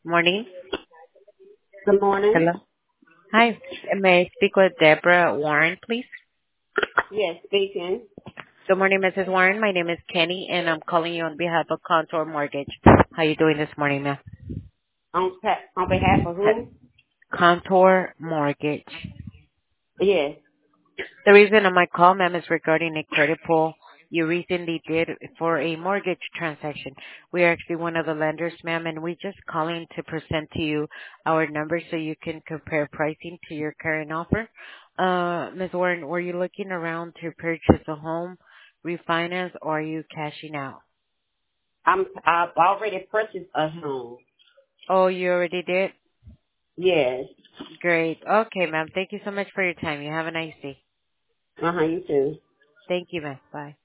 Morning. Good morning. Hello. Hi. May I speak with Deborah Warren, please? Yes, speaking. Good morning, Mrs. Warren. My name is Kenny, and I'm calling you on behalf of Contour Mortgage. How you doing this morning, ma'am? On behalf of who? Contour Mortgage. Yes. The reason of my call, ma'am, is regarding a credit pull you recently did for a mortgage transaction. We are actually one of the lenders, ma'am, and we just calling to present to you our numbers so you can compare pricing to your current offer. Ms. Warren, were you looking around to purchase a home, refinance, or are you cashing out? I've already purchased a home. Oh, you already did? Yes. Great. Okay, ma'am. Thank you so much for your time. You have a nice day. You too. Thank you, ma'am. Bye.